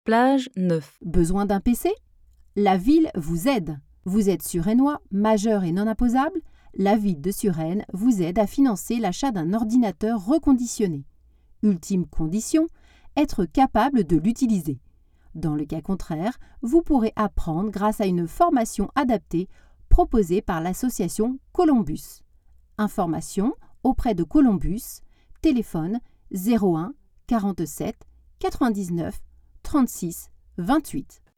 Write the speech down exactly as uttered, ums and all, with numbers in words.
Plage neuf. Besoin d'un P C? La ville vous aide. Vous êtes suresnois, majeur et non imposable? La ville de Suresnes vous aide à financer l'achat d'un ordinateur reconditionné. Ultime condition, être capable de l'utiliser. Dans le cas contraire, vous pourrez apprendre grâce à une formation adaptée proposée par l'association Columbus. Informations auprès de Columbus, téléphone zéro un quarante-sept quatre-vingt-dix-neuf trente-six vingt-huit.